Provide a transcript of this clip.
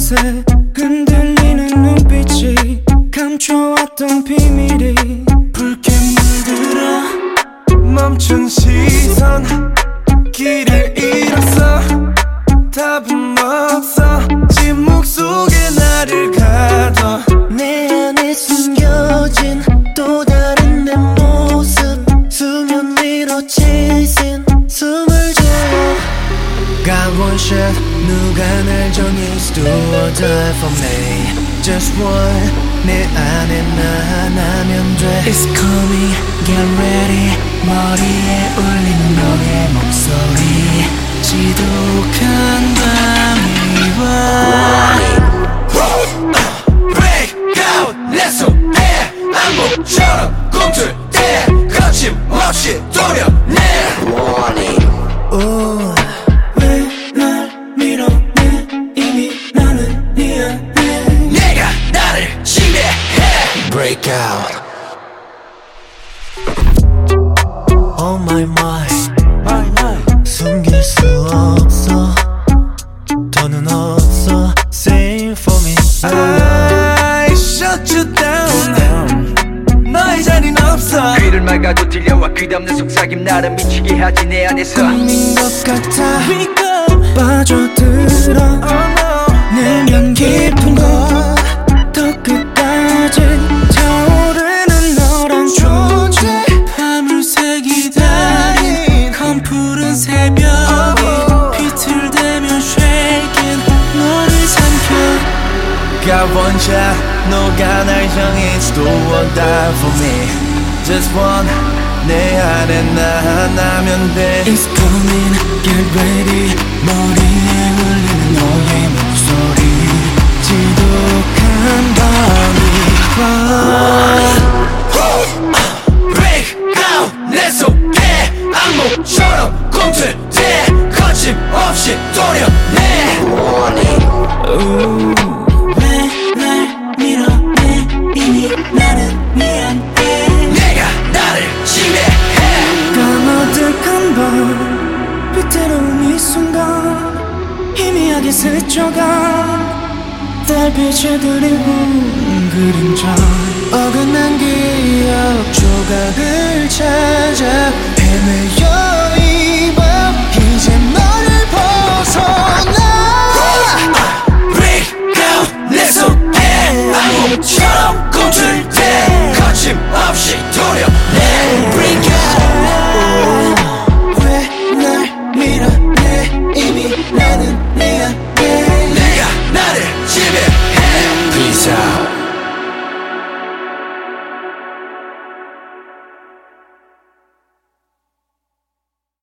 밤새 흔들리는 눈빛이 감춰왔던 비밀이 붉게 물들어 멈춘 시선 길을 잃었어 답은 없어 침묵 속에 나를 가둬 내 안에 숨겨진 또 다른 내 모습 수면 위로 chasing 숨을 쉬어 Got one shot 누가 날 정해서 do or die for me Just one 내 안에 나 하나면 돼 It's coming get ready 머리에 울리는 너의 목소리 지독한 밤이 와 Break out 내 손에 암묵처럼 꿈틀 때 거침없이 도려내 Warning 왜 날 밀어내 이미 나는 미안해 내가 나를 지배해 Break out On my mind 숨길 수 없어 더는 없어 Sing for me I shut you down 너의 자리는 없어 귀를 막아도 들려와 끝없는 속삭임 나를 미치게 하지 내 안에서 꿈인 것 같아 빠져들어 내면 깊은 곳 더 끝까지 타오르는 너란 존재 하늘색이 달린 검푸른 새벽이 비틀대면 shaking 너를 삼켜 Got one shot 너가 날 정해서 do or die for me Just one 내 안에 나 하나면 돼 It's coming get ready 머리에 울리는 너의 목소리 지독한 밤이 와 Break out 내 속에 악몽처럼 꿈틀 때 거침없이 도려내 왜 날 밀어내 이미 나는 미안해 내가 나를 지배해 까마득한 밤 비태로운 이 순간 희미하게 스쳐가 달빛에 드리운 그림자 어긋난 기억 조각을 찾아 헤매여 이 밤 이제 너를 벗어나 Break out 내 속에 악몽처럼 꿈틀